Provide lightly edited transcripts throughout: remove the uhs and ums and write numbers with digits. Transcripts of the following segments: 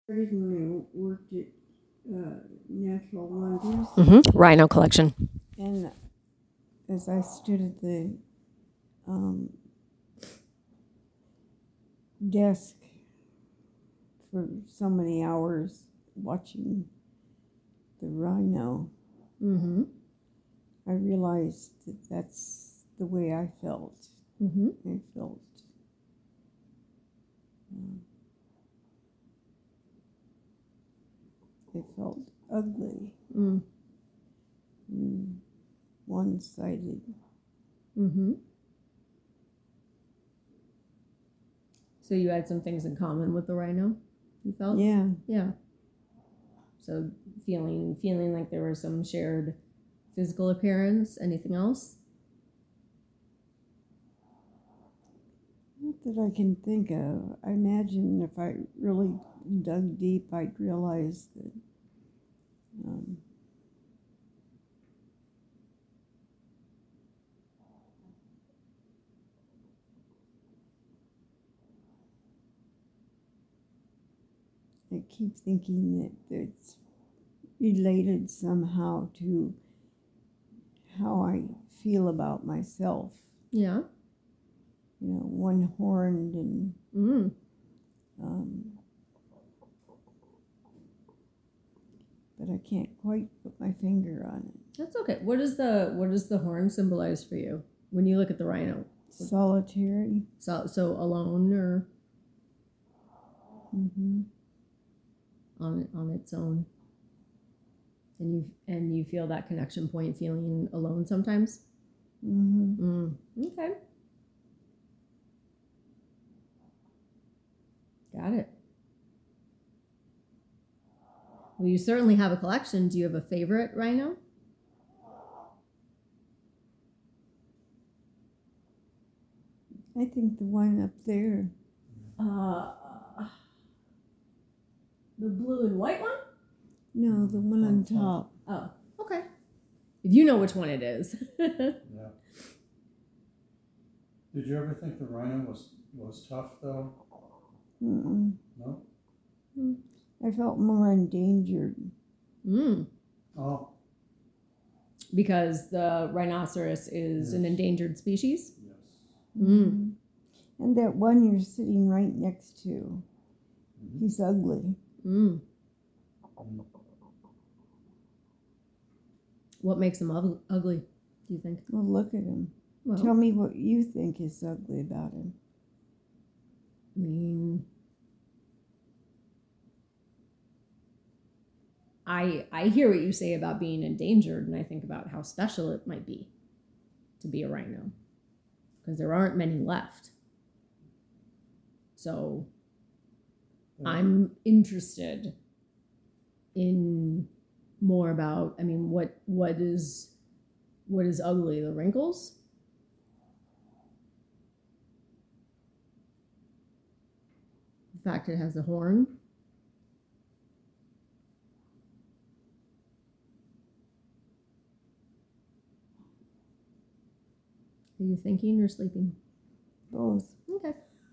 Started when I worked at Natural Wonders, Rhino collection. and as I stood at the desk for so many hours watching the rhino, I realized that that's the way I felt. I felt it felt ugly, one-sided. So you had some things in common with the rhino, you felt? Yeah. Yeah. So feeling like there was some shared physical appearance. Anything else? Not that I can think of. I imagine if I really dug deep, I'd realize that I keep thinking that it's related somehow to how I feel about myself. Yeah. You know, one-horned and but I can't quite put my finger on it. That's okay. What does the horn symbolize for you when you look at the rhino? Solitary. So alone or on its own. And you feel that connection point, feeling alone sometimes. Okay. Got it. Well, you certainly have a collection. Do you have a favorite rhino? I think the one up there. The blue and white one? No, the one on top. Oh, okay. If you know which one it is. Yeah. Did you ever think the rhino was tough though? Mm-mm. No? I felt more endangered. Oh. Because the rhinoceros is an endangered species? Yes. And that one you're sitting right next to, he's ugly. What makes him ugly, do you think? Well, look at him. Well, Tell me what you think is ugly about him. I mean, I hear what you say about being endangered, and I think about how special it might be to be a rhino, because there aren't many left. So I'm interested in more about, I mean, what is ugly? The wrinkles? The fact it has a horn? Are you thinking or sleeping? Both. Okay.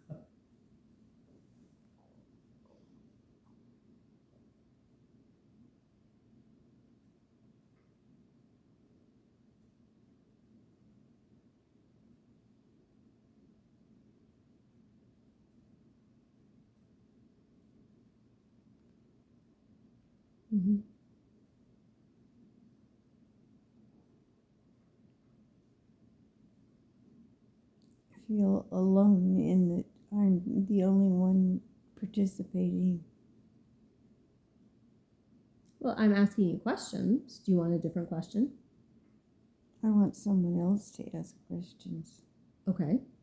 I feel alone in that I'm the only one participating. Well, I'm asking you questions. Do you want a different question? I want someone else to ask questions. Okay.